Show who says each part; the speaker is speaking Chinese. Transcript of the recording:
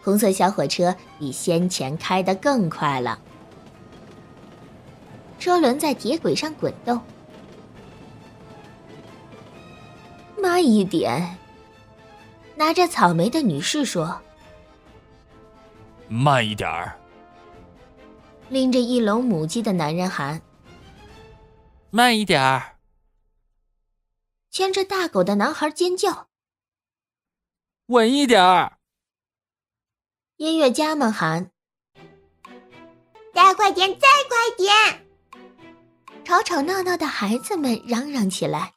Speaker 1: 红色小火车比先前开得更快了。车轮在铁轨上滚动。慢一点，拿着草莓的女士说。
Speaker 2: 慢一点儿。
Speaker 1: 拎着一笼母鸡的男人喊。
Speaker 2: 慢一点儿。
Speaker 1: 牵着大狗的男孩尖叫。
Speaker 2: 稳一点儿。
Speaker 1: 音乐家们喊。
Speaker 3: 再快点，再快点！
Speaker 1: 吵吵闹闹的孩子们嚷嚷起来。